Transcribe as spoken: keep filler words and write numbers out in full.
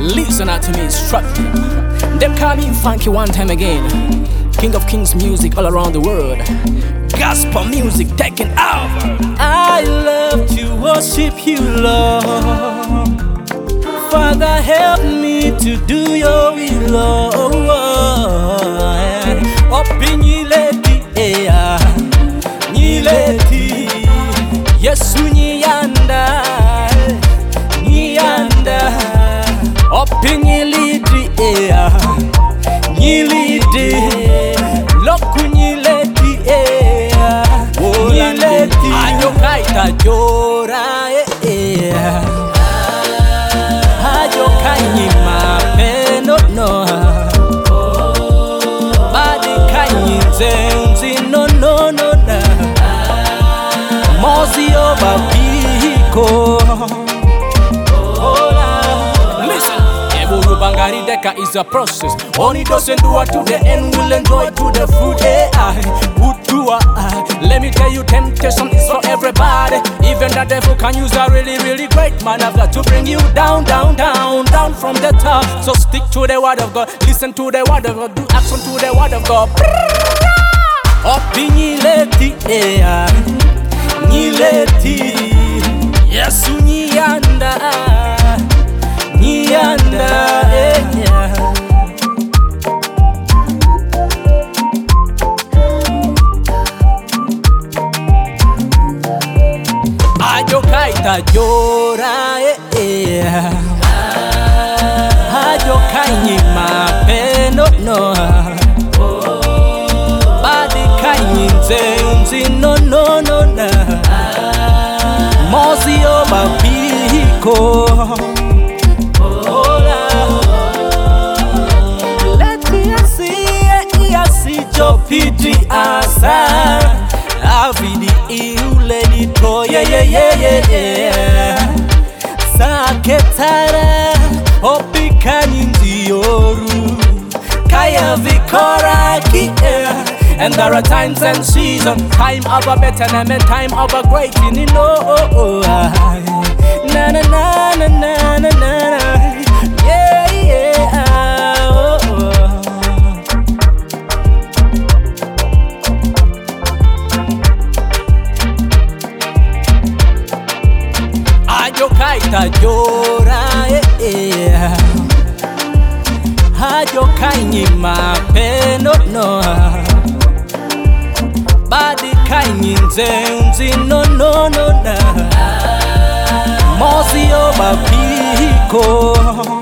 Listen out to me, structure. Them call me funky one time again. King of Kings music all around the world. Gospel music taking over. I love to worship you, Lord. Father, help me to do your will, Lord. Open nyileti, eh, nyileti. Yesu nyanda, nyanda. Open nyileti, eh, nyileti. Loku nyileti, eh, nyileti. Ayo kaita jora, eh, eh. Ayo kanyi mapendo no. Badi kanyi zenzi no no no na. Mozi obabiko. Bangari Deka is a process. Only doesn't do it to the end, will enjoy to the fruit. Hey, I would do I. Let me tell you, temptation is for everybody. Even the devil can use a really, really great man of God to bring you down, down, down, down from the top. So stick to the word of God, listen to the word of God, do action to the word of God. Up in nyileti, eh, nyileti. Yesu nyanda, nyanda, eh, yeah. Ayo kaita jora, eh, eh. Ayo kanyi mapendo no. Badi kanyi nzenzi no no no na. Mozi obabiko. Pidi asa avidi iule dito yeah yeah yeah yeah yeah. Saketara opikani ndioru kaya vikoraki yeah. And there are times and seasons, time of a better name and time of a great you know oh, oh, na na na na na na na yeah yeah oh, oh. Ayo kaita jora, eh, eh. Ayo kanyi mapendo no. Badi kanyi nzenzi no no no na. Mozi obabiko.